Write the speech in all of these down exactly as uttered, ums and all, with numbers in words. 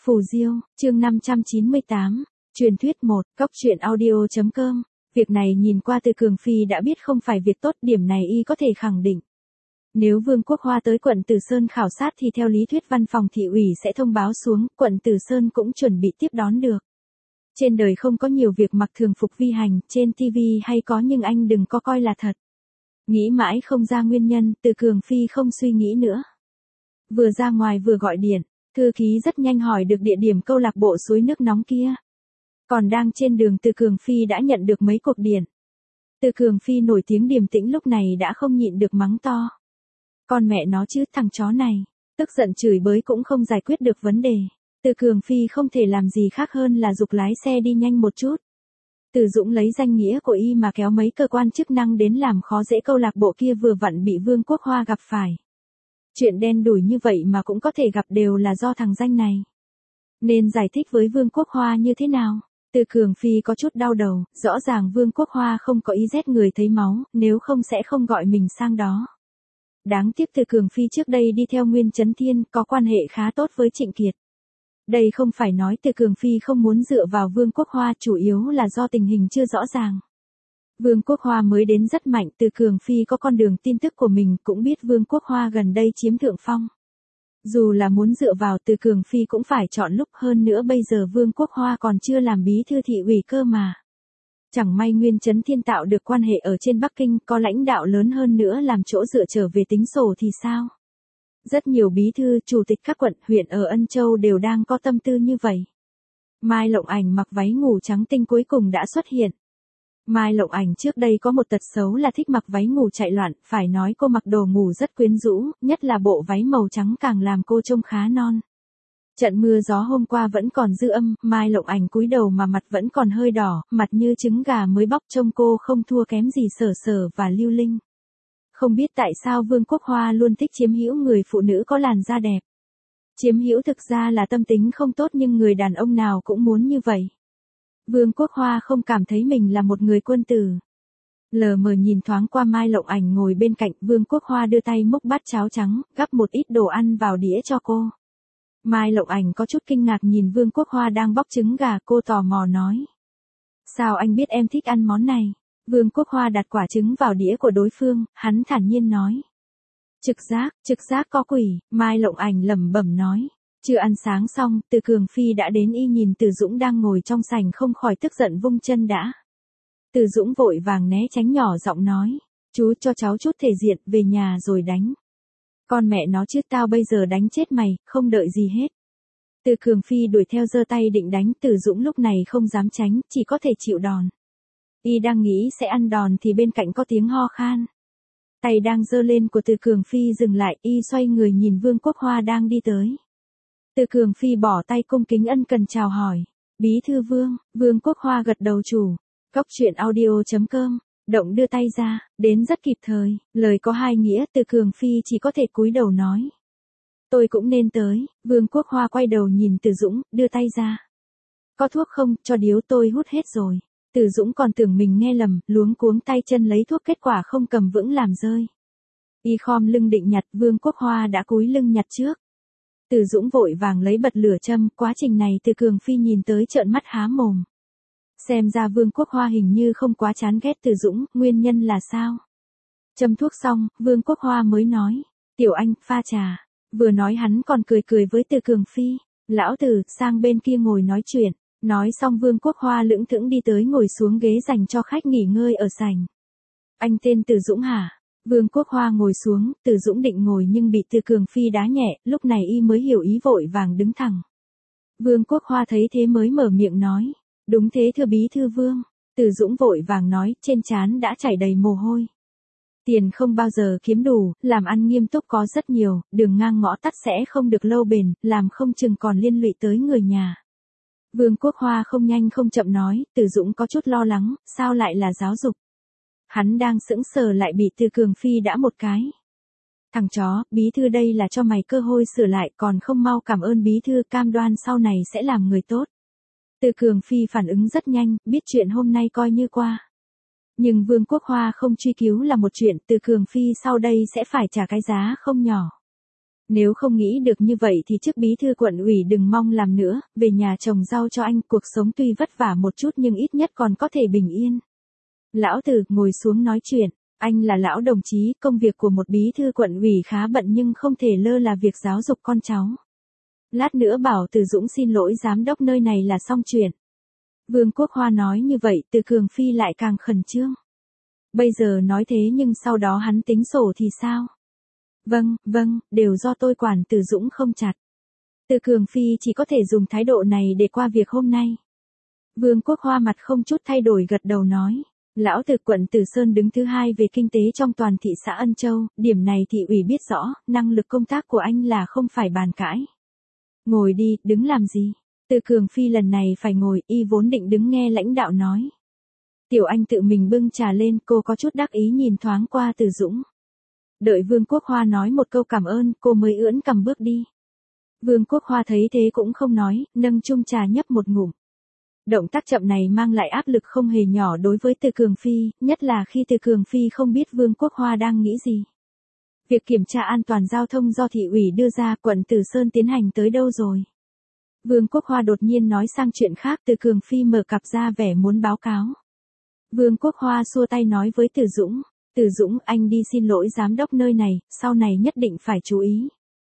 Phù Diêu, chương năm trăm chín mươi tám, truyền thuyết một, cóc truyện audio chấm com. Việc này nhìn qua Từ Cường Phi đã biết không phải việc tốt, điểm này y có thể khẳng định. Nếu Vương Quốc Hoa tới quận Từ Sơn khảo sát thì theo lý thuyết văn phòng thị ủy sẽ thông báo xuống, quận Từ Sơn cũng chuẩn bị tiếp đón được. Trên đời không có nhiều việc mặc thường phục vi hành, trên ti vi hay có nhưng anh đừng có coi là thật. Nghĩ mãi không ra nguyên nhân, Từ Cường Phi không suy nghĩ nữa. Vừa ra ngoài vừa gọi điện, thư ký rất nhanh hỏi được địa điểm câu lạc bộ suối nước nóng kia. Còn đang trên đường Từ Cường Phi đã nhận được mấy cuộc điện. Từ Cường Phi nổi tiếng điềm tĩnh lúc này đã không nhịn được mắng to. Con mẹ nó chứ, thằng chó này, tức giận chửi bới cũng không giải quyết được vấn đề. Từ Cường Phi không thể làm gì khác hơn là giục lái xe đi nhanh một chút. Từ Dũng lấy danh nghĩa của y mà kéo mấy cơ quan chức năng đến làm khó dễ câu lạc bộ kia vừa vặn bị Vương Quốc Hoa gặp phải. Chuyện đen đủi như vậy mà cũng có thể gặp đều là do thằng danh này. Nên giải thích với Vương Quốc Hoa như thế nào? Từ Cường Phi có chút đau đầu, rõ ràng Vương Quốc Hoa không có ý giết người thấy máu, nếu không sẽ không gọi mình sang đó. Đáng tiếc Từ Cường Phi trước đây đi theo Nguyên Chấn Thiên, có quan hệ khá tốt với Trịnh Kiệt. Đây không phải nói Từ Cường Phi không muốn dựa vào Vương Quốc Hoa, chủ yếu là do tình hình chưa rõ ràng. Vương Quốc Hoa mới đến rất mạnh, Từ Cường Phi có con đường tin tức của mình, cũng biết Vương Quốc Hoa gần đây chiếm thượng phong. Dù là muốn dựa vào Từ Cường Phi cũng phải chọn lúc, hơn nữa bây giờ Vương Quốc Hoa còn chưa làm bí thư thị ủy cơ mà. Chẳng may Nguyên Chấn Thiên tạo được quan hệ ở trên Bắc Kinh, có lãnh đạo lớn hơn nữa làm chỗ dựa trở về tính sổ thì sao? Rất nhiều bí thư, chủ tịch các quận, huyện ở Ân Châu đều đang có tâm tư như vậy. Mai Lộng Ảnh mặc váy ngủ trắng tinh cuối cùng đã xuất hiện. Mai Lộng Ảnh trước đây có một tật xấu là thích mặc váy ngủ chạy loạn, phải nói cô mặc đồ ngủ rất quyến rũ, nhất là bộ váy màu trắng càng làm cô trông khá non. Trận mưa gió hôm qua vẫn còn dư âm, Mai Lộng Ảnh cúi đầu mà mặt vẫn còn hơi đỏ, mặt như trứng gà mới bóc, trông cô không thua kém gì Sở Sở và Lưu Linh. Không biết tại sao Vương Quốc Hoa luôn thích chiếm hữu người phụ nữ có làn da đẹp. Chiếm hữu thực ra là tâm tính không tốt nhưng người đàn ông nào cũng muốn như vậy. Vương Quốc Hoa không cảm thấy mình là một người quân tử. Lờ mờ nhìn thoáng qua Mai Lộng Ảnh ngồi bên cạnh, Vương Quốc Hoa đưa tay múc bát cháo trắng, gắp một ít đồ ăn vào đĩa cho cô. Mai Lộng Ảnh có chút kinh ngạc nhìn Vương Quốc Hoa đang bóc trứng gà, cô tò mò nói. Sao anh biết em thích ăn món này? Vương Quốc Hoa đặt quả trứng vào đĩa của đối phương, hắn thản nhiên nói. Trực giác, trực giác có quỷ, Mai Lộng Ảnh lẩm bẩm nói. Chưa ăn sáng xong, Từ Cường Phi đã đến, y nhìn Từ Dũng đang ngồi trong sảnh không khỏi tức giận vung chân đã. Từ Dũng vội vàng né tránh, nhỏ giọng nói. Chú cho cháu chút thể diện, về nhà rồi đánh. Con mẹ nó chứ, tao bây giờ đánh chết mày, không đợi gì hết. Từ Cường Phi đuổi theo giơ tay định đánh, Từ Dũng lúc này không dám tránh, chỉ có thể chịu đòn. Y đang nghĩ sẽ ăn đòn thì bên cạnh có tiếng ho khan. Tay đang giơ lên của Từ Cường Phi dừng lại, y xoay người nhìn Vương Quốc Hoa đang đi tới. Từ Cường Phi bỏ tay cung kính ân cần chào hỏi. Bí thư Vương, Vương Quốc Hoa gật đầu chủ. Cóc truyện audio chấm com, động đưa tay ra, đến rất kịp thời, lời có hai nghĩa, Từ Cường Phi chỉ có thể cúi đầu nói. Tôi cũng nên tới, Vương Quốc Hoa quay đầu nhìn Từ Dũng, đưa tay ra. Có thuốc không, cho điếu tôi hút hết rồi. Từ Dũng còn tưởng mình nghe lầm, luống cuống tay chân lấy thuốc, kết quả không cầm vững làm rơi. Y khom lưng định nhặt, Vương Quốc Hoa đã cúi lưng nhặt trước. Từ Dũng vội vàng lấy bật lửa châm, quá trình này Từ Cường Phi nhìn tới trợn mắt há mồm. Xem ra Vương Quốc Hoa hình như không quá chán ghét Từ Dũng, nguyên nhân là sao? Châm thuốc xong, Vương Quốc Hoa mới nói, Tiểu Anh, pha trà. Vừa nói hắn còn cười cười với Từ Cường Phi, lão Từ, sang bên kia ngồi nói chuyện. Nói xong Vương Quốc Hoa lững thững đi tới ngồi xuống ghế dành cho khách nghỉ ngơi ở sảnh. Anh tên Từ Dũng hả? Vương Quốc Hoa ngồi xuống, Từ Dũng định ngồi nhưng bị Từ Cường Phi đá nhẹ, lúc này y mới hiểu ý vội vàng đứng thẳng. Vương Quốc Hoa thấy thế mới mở miệng nói, đúng thế thưa bí thư Vương. Từ Dũng vội vàng nói, trên trán đã chảy đầy mồ hôi. Tiền không bao giờ kiếm đủ, làm ăn nghiêm túc có rất nhiều, đường ngang ngõ tắt sẽ không được lâu bền, làm không chừng còn liên lụy tới người nhà. Vương Quốc Hoa không nhanh không chậm nói, Từ Dũng có chút lo lắng, sao lại là giáo dục? Hắn đang sững sờ lại bị Từ Cường Phi đã một cái. Thằng chó, bí thư đây là cho mày cơ hội sửa lại, còn không mau cảm ơn bí thư, cam đoan sau này sẽ làm người tốt. Từ Cường Phi phản ứng rất nhanh, biết chuyện hôm nay coi như qua. Nhưng Vương Quốc Hoa không truy cứu là một chuyện, Từ Cường Phi sau đây sẽ phải trả cái giá không nhỏ. Nếu không nghĩ được như vậy thì trước bí thư quận ủy đừng mong làm nữa, về nhà trồng rau cho anh, cuộc sống tuy vất vả một chút nhưng ít nhất còn có thể bình yên. Lão Từ ngồi xuống nói chuyện, anh là lão đồng chí, công việc của một bí thư quận ủy khá bận nhưng không thể lơ là việc giáo dục con cháu. Lát nữa bảo Từ Dũng xin lỗi giám đốc nơi này là xong chuyện. Vương Quốc Hoa nói như vậy, Từ Cường Phi lại càng khẩn trương. Bây giờ nói thế nhưng sau đó hắn tính sổ thì sao? Vâng, vâng, đều do tôi quản. Từ Dũng không chặt. Từ Cường Phi chỉ có thể dùng thái độ này để qua việc hôm nay. Vương Quốc Hoa mặt không chút thay đổi gật đầu nói. Lão Từ quận Từ Sơn đứng thứ hai về kinh tế trong toàn thị xã Ân Châu, điểm này thị ủy biết rõ, năng lực công tác của anh là không phải bàn cãi. Ngồi đi, đứng làm gì? Từ Cường Phi lần này phải ngồi, y vốn định đứng nghe lãnh đạo nói. Tiểu Anh tự mình bưng trà lên, cô có chút đắc ý nhìn thoáng qua Từ Dũng. Đợi Vương Quốc Hoa nói một câu cảm ơn, cô mới ưỡn cằm bước đi. Vương Quốc Hoa thấy thế cũng không nói, nâng chung trà nhấp một ngụm. Động tác chậm này mang lại áp lực không hề nhỏ đối với Từ Cường Phi, nhất là khi Từ Cường Phi không biết Vương Quốc Hoa đang nghĩ gì. Việc kiểm tra an toàn giao thông do thị ủy đưa ra, quận Từ Sơn tiến hành tới đâu rồi? Vương Quốc Hoa đột nhiên nói sang chuyện khác. Từ Cường Phi mở cặp ra vẻ muốn báo cáo. Vương Quốc Hoa xua tay nói với Từ Dũng. Từ Dũng, anh đi xin lỗi giám đốc nơi này, sau này nhất định phải chú ý.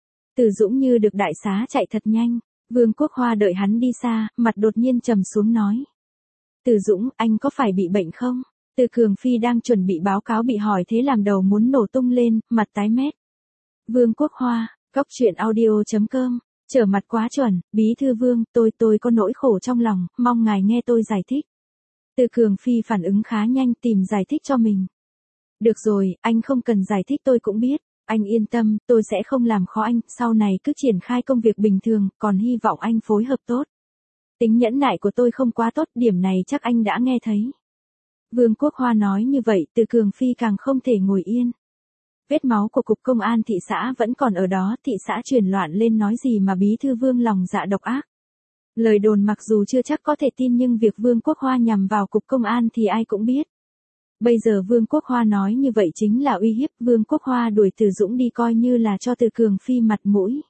Từ Dũng như được đại xá chạy thật nhanh. Vương Quốc Hoa đợi hắn đi xa, mặt đột nhiên trầm xuống nói. Từ Dũng, anh có phải bị bệnh không? Từ Cường Phi đang chuẩn bị báo cáo bị hỏi thế làm đầu muốn nổ tung lên, mặt tái mét. Vương Quốc Hoa, cóc truyện audio chấm com, trở mặt quá chuẩn, bí thư Vương, tôi tôi có nỗi khổ trong lòng, mong ngài nghe tôi giải thích. Từ Cường Phi phản ứng khá nhanh tìm giải thích cho mình. Được rồi, anh không cần giải thích tôi cũng biết. Anh yên tâm, tôi sẽ không làm khó anh, sau này cứ triển khai công việc bình thường, còn hy vọng anh phối hợp tốt. Tính nhẫn nại của tôi không quá tốt, điểm này chắc anh đã nghe thấy. Vương Quốc Hoa nói như vậy, Từ Cường Phi càng không thể ngồi yên. Vết máu của cục công an thị xã vẫn còn ở đó, thị xã truyền loạn lên nói gì mà bí thư Vương lòng dạ độc ác. Lời đồn mặc dù chưa chắc có thể tin nhưng việc Vương Quốc Hoa nhằm vào cục công an thì ai cũng biết. Bây giờ Vương Quốc Hoa nói như vậy chính là uy hiếp. Vương Quốc Hoa đuổi Từ Dũng đi coi như là cho Từ Cường Phi mặt mũi.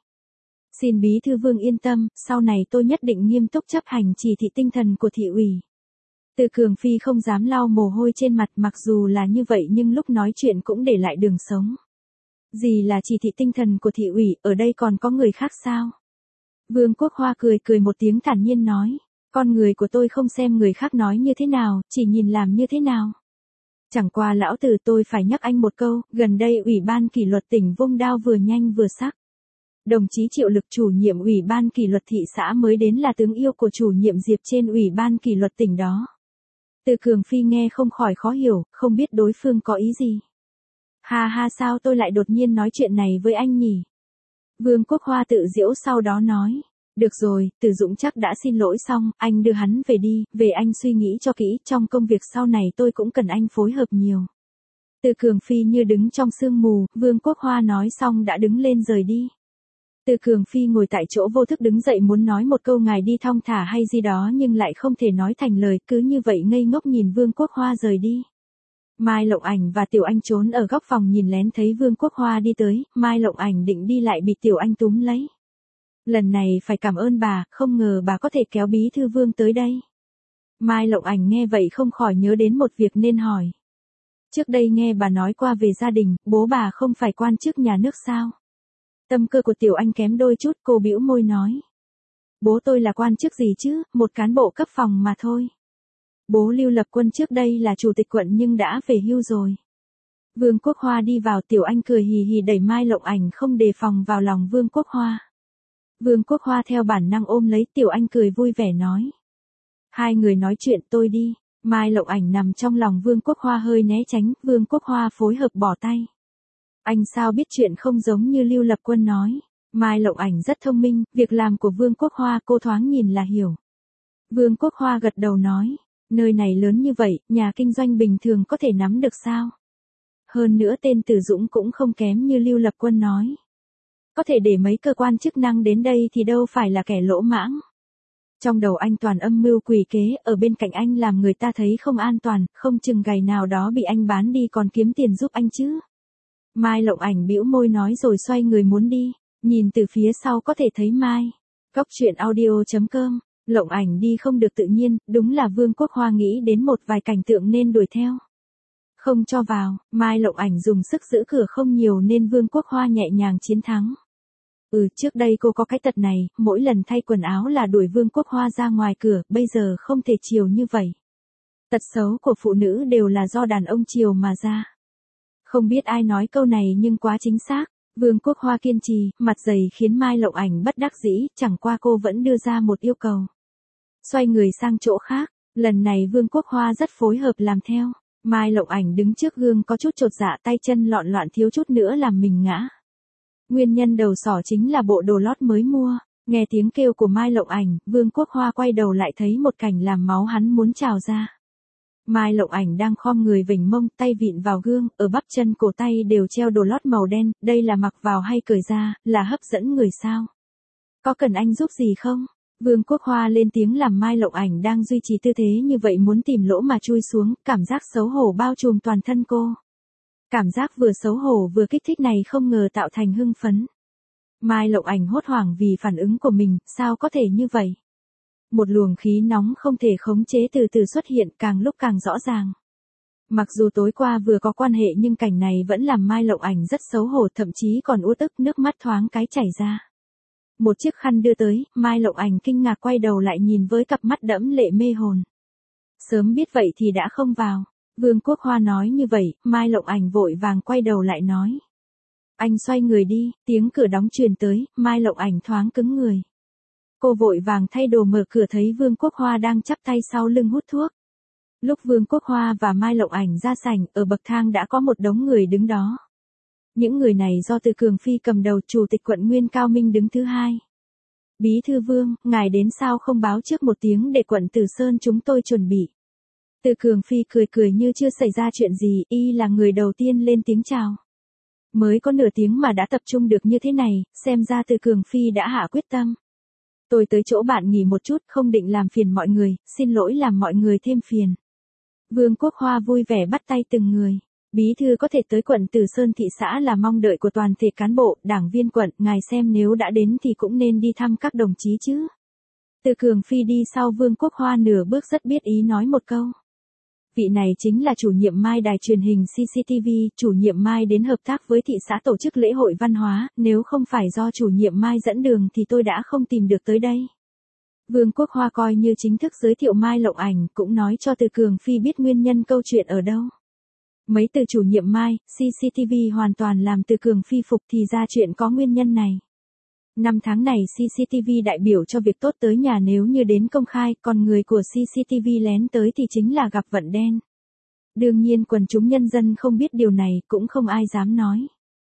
Xin bí thư Vương yên tâm, sau này tôi nhất định nghiêm túc chấp hành chỉ thị tinh thần của thị ủy. Từ Cường Phi không dám lau mồ hôi trên mặt, mặc dù là như vậy nhưng lúc nói chuyện cũng để lại đường sống. Gì là chỉ thị tinh thần của thị ủy, ở đây còn có người khác sao? Vương Quốc Hoa cười cười một tiếng thản nhiên nói. Con người của tôi không xem người khác nói như thế nào, chỉ nhìn làm như thế nào. Chẳng qua lão Từ tôi phải nhắc anh một câu, gần đây Ủy ban kỷ luật tỉnh vung đao vừa nhanh vừa sắc. Đồng chí Triệu Lực chủ nhiệm Ủy ban kỷ luật thị xã mới đến là tướng yêu của chủ nhiệm Diệp trên Ủy ban kỷ luật tỉnh đó. Từ Cường Phi nghe không khỏi khó hiểu, không biết đối phương có ý gì. Ha ha, sao tôi lại đột nhiên nói chuyện này với anh nhỉ? Vương Quốc Hoa tự giễu sau đó nói. Được rồi, Từ Dũng chắc đã xin lỗi xong, anh đưa hắn về đi, về anh suy nghĩ cho kỹ, trong công việc sau này tôi cũng cần anh phối hợp nhiều. Từ Cường Phi như đứng trong sương mù, Vương Quốc Hoa nói xong đã đứng lên rời đi. Từ Cường Phi ngồi tại chỗ vô thức đứng dậy muốn nói một câu ngài đi thong thả hay gì đó nhưng lại không thể nói thành lời, cứ như vậy ngây ngốc nhìn Vương Quốc Hoa rời đi. Mai Lộng Ảnh và Tiểu Anh trốn ở góc phòng nhìn lén thấy Vương Quốc Hoa đi tới, Mai Lộng Ảnh định đi lại bị Tiểu Anh túm lấy. Lần này phải cảm ơn bà, không ngờ bà có thể kéo bí thư Vương tới đây. Mai Lộng Ảnh nghe vậy không khỏi nhớ đến một việc nên hỏi. Trước đây nghe bà nói qua về gia đình, bố bà không phải quan chức nhà nước sao? Tâm cơ của Tiểu Anh kém đôi chút, cô bĩu môi nói. Bố tôi là quan chức gì chứ, một cán bộ cấp phòng mà thôi. Bố Lưu Lập Quân trước đây là chủ tịch quận nhưng đã về hưu rồi. Vương Quốc Hoa đi vào, Tiểu Anh cười hì hì đẩy Mai Lộng Ảnh không đề phòng vào lòng Vương Quốc Hoa. Vương Quốc Hoa theo bản năng ôm lấy, Tiểu Anh cười vui vẻ nói. Hai người nói chuyện tôi đi. Mai Lộng Ảnh nằm trong lòng Vương Quốc Hoa hơi né tránh, Vương Quốc Hoa phối hợp bỏ tay. Anh sao biết chuyện không giống như Lưu Lập Quân nói. Mai Lộng Ảnh rất thông minh, việc làm của Vương Quốc Hoa cô thoáng nhìn là hiểu. Vương Quốc Hoa gật đầu nói. Nơi này lớn như vậy, nhà kinh doanh bình thường có thể nắm được sao? Hơn nữa tên Từ Dũng cũng không kém như Lưu Lập Quân nói. Có thể để mấy cơ quan chức năng đến đây thì đâu phải là kẻ lỗ mãng. Trong đầu anh toàn âm mưu quỷ kế, ở bên cạnh anh làm người ta thấy không an toàn, không chừng ngày nào đó bị anh bán đi còn kiếm tiền giúp anh chứ. Mai Lộng Ảnh bĩu môi nói rồi xoay người muốn đi. Nhìn từ phía sau có thể thấy Mai. Cóc truyện audio chấm com, lộng ảnh đi không được tự nhiên, đúng là Vương Quốc Hoa nghĩ đến một vài cảnh tượng nên đuổi theo. Không cho vào, Mai lộng ảnh dùng sức giữ cửa không nhiều nên Vương Quốc Hoa nhẹ nhàng chiến thắng. Ừ, trước đây cô có cái tật này, mỗi lần thay quần áo là đuổi Vương Quốc Hoa ra ngoài cửa, bây giờ không thể chiều như vậy. Tật xấu của phụ nữ đều là do đàn ông chiều mà ra. Không biết ai nói câu này nhưng quá chính xác. Vương Quốc Hoa kiên trì, mặt dày khiến Mai lộng ảnh bất đắc dĩ, chẳng qua cô vẫn đưa ra một yêu cầu. Xoay người sang chỗ khác, lần này Vương Quốc Hoa rất phối hợp làm theo. Mai lộng ảnh đứng trước gương có chút chột dạ, tay chân lọn loạn thiếu chút nữa làm mình ngã. Nguyên nhân đầu sỏ chính là bộ đồ lót mới mua. Nghe tiếng kêu của Mai lộng ảnh, Vương Quốc Hoa quay đầu lại thấy một cảnh làm máu hắn muốn trào ra. Mai lộng ảnh đang khom người vểnh mông, tay vịn vào gương, ở bắp chân cổ tay đều treo đồ lót màu đen, đây là mặc vào hay cởi ra, là hấp dẫn người sao? Có cần anh giúp gì không? Vương Quốc Hoa lên tiếng làm Mai lộng ảnh đang duy trì tư thế như vậy muốn tìm lỗ mà chui xuống, cảm giác xấu hổ bao trùm toàn thân cô. Cảm giác vừa xấu hổ vừa kích thích này không ngờ tạo thành hưng phấn. Mai lộng ảnh hốt hoảng vì phản ứng của mình, sao có thể như vậy? Một luồng khí nóng không thể khống chế từ từ xuất hiện, càng lúc càng rõ ràng. Mặc dù tối qua vừa có quan hệ nhưng cảnh này vẫn làm Mai lộng ảnh rất xấu hổ, thậm chí còn uất ức, nước mắt thoáng cái chảy ra. Một chiếc khăn đưa tới, Mai lộng ảnh kinh ngạc quay đầu lại nhìn với cặp mắt đẫm lệ mê hồn. Sớm biết vậy thì đã không vào. Vương Quốc Hoa nói như vậy, Mai lộng ảnh vội vàng quay đầu lại nói. Anh xoay người đi, tiếng cửa đóng truyền tới, Mai lộng ảnh thoáng cứng người. Cô vội vàng thay đồ mở cửa thấy Vương Quốc Hoa đang chắp tay sau lưng hút thuốc. Lúc Vương Quốc Hoa và Mai lộng ảnh ra sảnh, ở bậc thang đã có một đống người đứng đó. Những người này do Từ Cường Phi cầm đầu, chủ tịch quận Nguyên Cao Minh đứng thứ hai. Bí thư Vương, ngài đến sao không báo trước một tiếng để quận Từ Sơn chúng tôi chuẩn bị. Từ Cường Phi cười cười như chưa xảy ra chuyện gì, y là người đầu tiên lên tiếng chào. Mới có nửa tiếng mà đã tập trung được như thế này, xem ra Từ Cường Phi đã hạ quyết tâm. Tôi tới chỗ bạn nghỉ một chút, không định làm phiền mọi người, xin lỗi làm mọi người thêm phiền. Vương Quốc Hoa vui vẻ bắt tay từng người. Bí thư có thể tới quận Từ Sơn thị xã là mong đợi của toàn thể cán bộ, đảng viên quận, ngài xem nếu đã đến thì cũng nên đi thăm các đồng chí chứ. Từ Cường Phi đi sau Vương Quốc Hoa nửa bước rất biết ý nói một câu. Vị này chính là chủ nhiệm Mai đài truyền hình xê xê tê vê, chủ nhiệm Mai đến hợp tác với thị xã tổ chức lễ hội văn hóa, nếu không phải do chủ nhiệm Mai dẫn đường thì tôi đã không tìm được tới đây. Vương Quốc Hoa coi như chính thức giới thiệu Mai lộng ảnh, cũng nói cho Từ Cường Phi biết nguyên nhân câu chuyện ở đâu. Mấy từ chủ nhiệm Mai, xê xê tê vê hoàn toàn làm Từ Cường Phi phục thì ra chuyện có nguyên nhân này. Năm tháng này xê xê tê vê đại biểu cho việc tốt tới nhà nếu như đến công khai, còn người của xê xê tê vê lén tới thì chính là gặp vận đen. Đương nhiên quần chúng nhân dân không biết điều này, cũng không ai dám nói.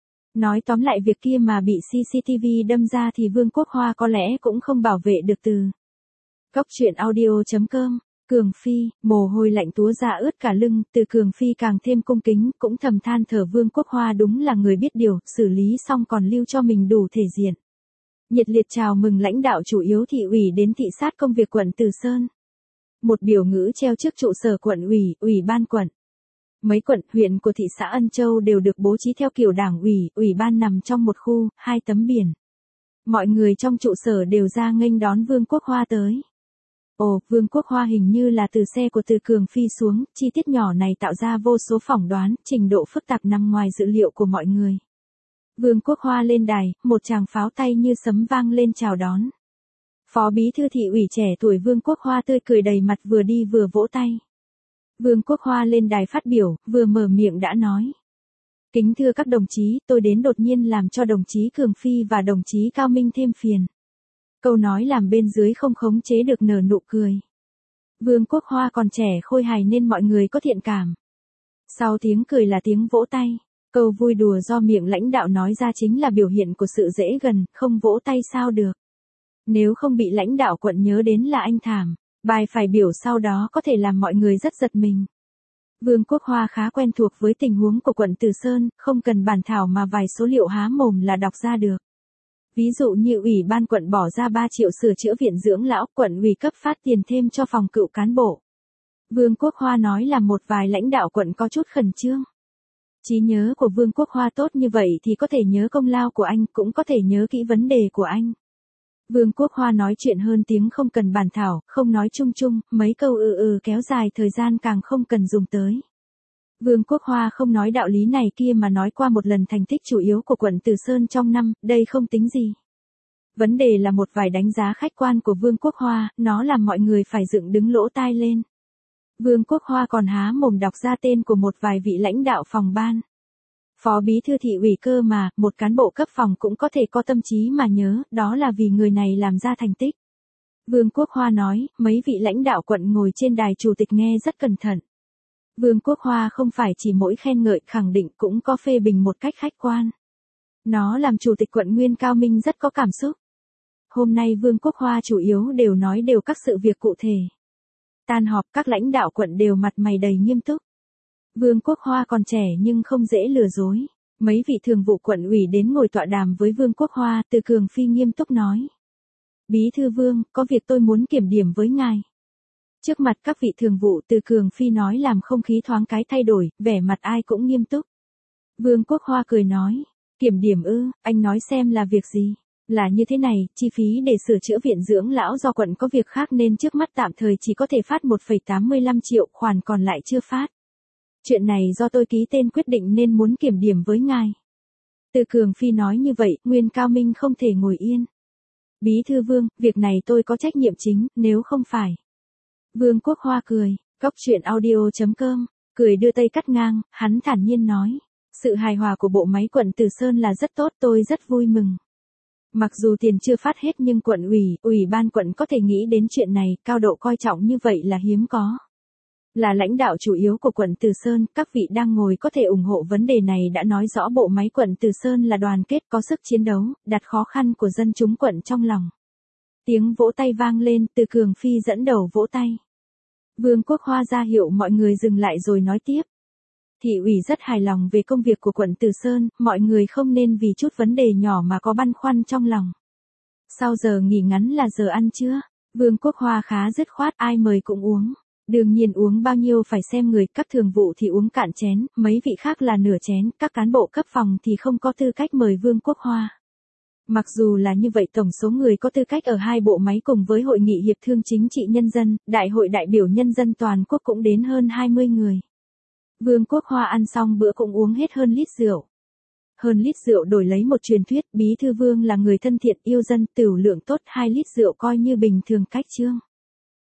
Nói tóm lại việc kia mà bị xê xê tê vê đâm ra thì Vương Quốc Hoa có lẽ cũng không bảo vệ được từ. Cóc truyện audio chấm com, Cường Phi, mồ hôi lạnh túa ra ướt cả lưng, Từ Cường Phi càng thêm cung kính, cũng thầm than thở Vương Quốc Hoa đúng là người biết điều, xử lý xong còn lưu cho mình đủ thể diện. Nhiệt liệt chào mừng lãnh đạo chủ yếu thị ủy đến thị sát công việc quận Từ Sơn. Một biểu ngữ treo trước trụ sở quận ủy, ủy ban quận. Mấy quận, huyện của thị xã Ân Châu đều được bố trí theo kiểu đảng ủy, ủy ban nằm trong một khu, hai tấm biển. Mọi người trong trụ sở đều ra nghênh đón Vương Quốc Hoa tới. Ồ, Vương Quốc Hoa hình như là từ xe của Từ Cường Phi xuống, chi tiết nhỏ này tạo ra vô số phỏng đoán, trình độ phức tạp nằm ngoài dự liệu của mọi người. Vương Quốc Hoa lên đài, một tràng pháo tay như sấm vang lên chào đón. Phó bí thư thị ủy trẻ tuổi Vương Quốc Hoa tươi cười đầy mặt vừa đi vừa vỗ tay. Vương Quốc Hoa lên đài phát biểu, vừa mở miệng đã nói. Kính thưa các đồng chí, tôi đến đột nhiên làm cho đồng chí Cường Phi và đồng chí Cao Minh thêm phiền. Câu nói làm bên dưới không khống chế được nở nụ cười. Vương Quốc Hoa còn trẻ khôi hài nên mọi người có thiện cảm. Sau tiếng cười là tiếng vỗ tay. Câu vui đùa do miệng lãnh đạo nói ra chính là biểu hiện của sự dễ gần, không vỗ tay sao được. Nếu không bị lãnh đạo quận nhớ đến là anh thảm. Bài phải biểu sau đó có thể làm mọi người rất giật mình. Vương Quốc Hoa khá quen thuộc với tình huống của quận Từ Sơn, không cần bản thảo mà vài số liệu há mồm là đọc ra được. Ví dụ như ủy ban quận bỏ ra ba triệu sửa chữa viện dưỡng lão, quận ủy cấp phát tiền thêm cho phòng cựu cán bộ. Vương Quốc Hoa nói là một vài lãnh đạo quận có chút khẩn trương. Trí nhớ của Vương Quốc Hoa tốt như vậy thì có thể nhớ công lao của anh, cũng có thể nhớ kỹ vấn đề của anh. Vương Quốc Hoa nói chuyện hơn tiếng không cần bàn thảo, không nói chung chung, mấy câu ừ ừ kéo dài thời gian càng không cần dùng tới. Vương Quốc Hoa không nói đạo lý này kia mà nói qua một lần thành tích chủ yếu của quận Từ Sơn trong năm, đây không tính gì. Vấn đề là một vài đánh giá khách quan của Vương Quốc Hoa, nó làm mọi người phải dựng đứng lỗ tai lên. Vương Quốc Hoa còn há mồm đọc ra tên của một vài vị lãnh đạo phòng ban. Phó bí thư thị ủy cơ mà, một cán bộ cấp phòng cũng có thể có tâm trí mà nhớ, đó là vì người này làm ra thành tích. Vương Quốc Hoa nói, mấy vị lãnh đạo quận ngồi trên đài chủ tịch nghe rất cẩn thận. Vương Quốc Hoa không phải chỉ mỗi khen ngợi khẳng định cũng có phê bình một cách khách quan. Nó làm chủ tịch quận Nguyên Cao Minh rất có cảm xúc. Hôm nay Vương Quốc Hoa chủ yếu đều nói đều các sự việc cụ thể. Tan họp các lãnh đạo quận đều mặt mày đầy nghiêm túc. Vương Quốc Hoa còn trẻ nhưng không dễ lừa dối. Mấy vị thường vụ quận ủy đến ngồi tọa đàm với Vương Quốc Hoa, Từ Cường Phi nghiêm túc nói. Bí thư Vương, có việc tôi muốn kiểm điểm với ngài. Trước mặt các vị thường vụ, Từ Cường Phi nói làm không khí thoáng cái thay đổi, vẻ mặt ai cũng nghiêm túc. Vương Quốc Hoa cười nói, kiểm điểm ư, anh nói xem là việc gì. Là như thế này, chi phí để sửa chữa viện dưỡng lão do quận có việc khác nên trước mắt tạm thời chỉ có thể phát một phẩy tám mươi lăm triệu, khoản còn lại chưa phát. Chuyện này do tôi ký tên quyết định nên muốn kiểm điểm với ngài. Từ Cường Phi nói như vậy, Nguyên Cao Minh không thể ngồi yên. Bí thư Vương, việc này tôi có trách nhiệm chính, nếu không phải. Vương Quốc Hoa cười, cóc truyện audio chấm com, cười đưa tay cắt ngang, hắn thản nhiên nói. Sự hài hòa của bộ máy quận Từ Sơn là rất tốt, tôi rất vui mừng. Mặc dù tiền chưa phát hết nhưng quận ủy, ủy ban quận có thể nghĩ đến chuyện này, cao độ coi trọng như vậy là hiếm có. Là lãnh đạo chủ yếu của quận Từ Sơn, các vị đang ngồi có thể ủng hộ vấn đề này đã nói rõ bộ máy quận Từ Sơn là đoàn kết có sức chiến đấu, đặt khó khăn của dân chúng quận trong lòng. Tiếng vỗ tay vang lên, Từ Cường Phi dẫn đầu vỗ tay. Vương Quốc Hoa ra hiệu mọi người dừng lại rồi nói tiếp. Thị ủy rất hài lòng về công việc của quận Từ Sơn, mọi người không nên vì chút vấn đề nhỏ mà có băn khoăn trong lòng. Sau giờ nghỉ ngắn là giờ ăn trưa, Vương Quốc Hoa khá dứt khoát, ai mời cũng uống. Đương nhiên uống bao nhiêu phải xem người, các thường vụ thì uống cạn chén, mấy vị khác là nửa chén, các cán bộ cấp phòng thì không có tư cách mời Vương Quốc Hoa. Mặc dù là như vậy tổng số người có tư cách ở hai bộ máy cùng với Hội nghị Hiệp thương Chính trị Nhân dân, Đại hội đại biểu nhân dân toàn quốc cũng đến hơn hai mươi người. Vương Quốc Hoa ăn xong bữa cũng uống hết hơn lít rượu. Hơn lít rượu đổi lấy một truyền thuyết, Bí thư Vương là người thân thiện yêu dân, tửu lượng tốt, hai lít rượu coi như bình thường cách chương.